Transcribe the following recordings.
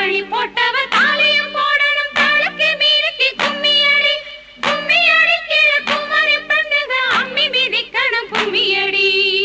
தாலி போட்டவர் தாலியும் போடணும் தாளுக்கு மீறிக்கு கும்மியடி கும்மி அடிக்கிற குமரி பெண்ணுங்க அம்மி மிதிக்கணும் கும்மியடி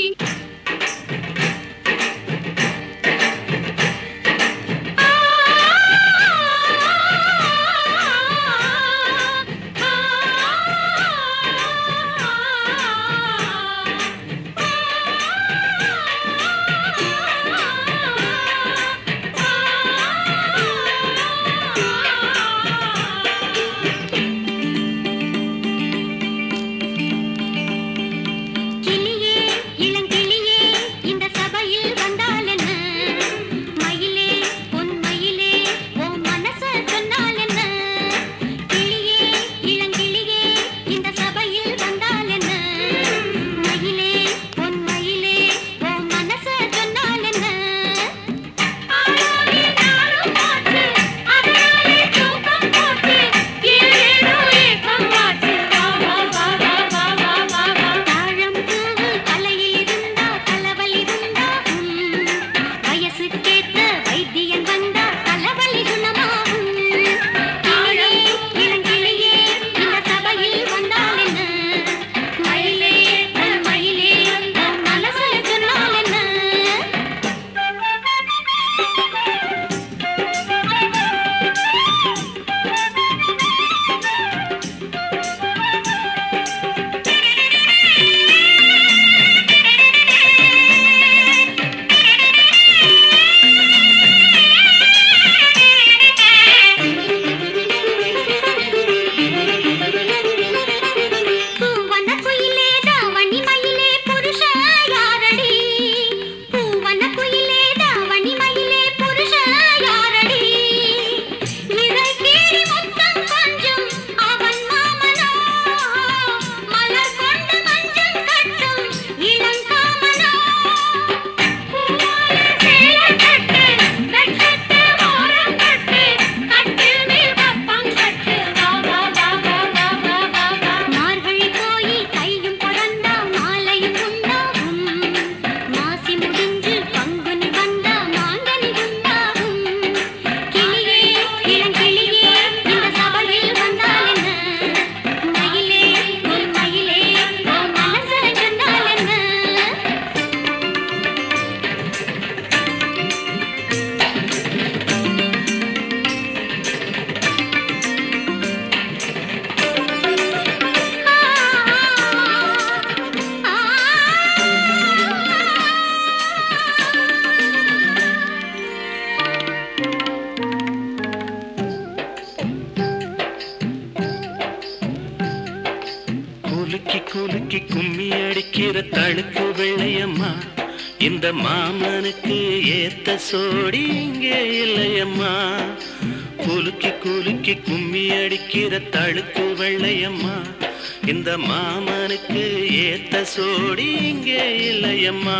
குலுக்கி கும்மி அடிக்கிற தழுக்கு வெள்ளையம்மா இந்த மாமனுக்கு ஏத்த சோடி இங்கே இல்லையம்மா குலுக்கி கும்மி அடிக்கிற தழுக்கு வெள்ளையம்மா இந்த மாமனுக்கு ஏத்த சோடி இங்கே இல்லையம்மா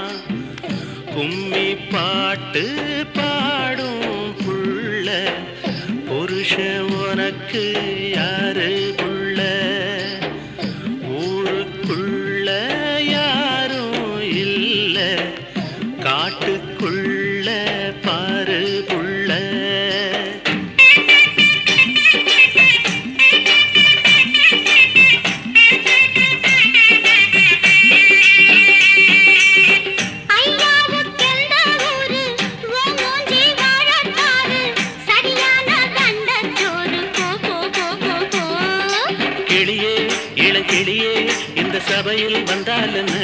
கும்மி பாட்டு பாடும் புள்ள புருஷன் உனக்கு யாரு புள்ள ஊருக்குள்ள யாரும் இல்ல காட்டுக்குள்ள பாரு புள்ள சபையில் வந்தால் என்ன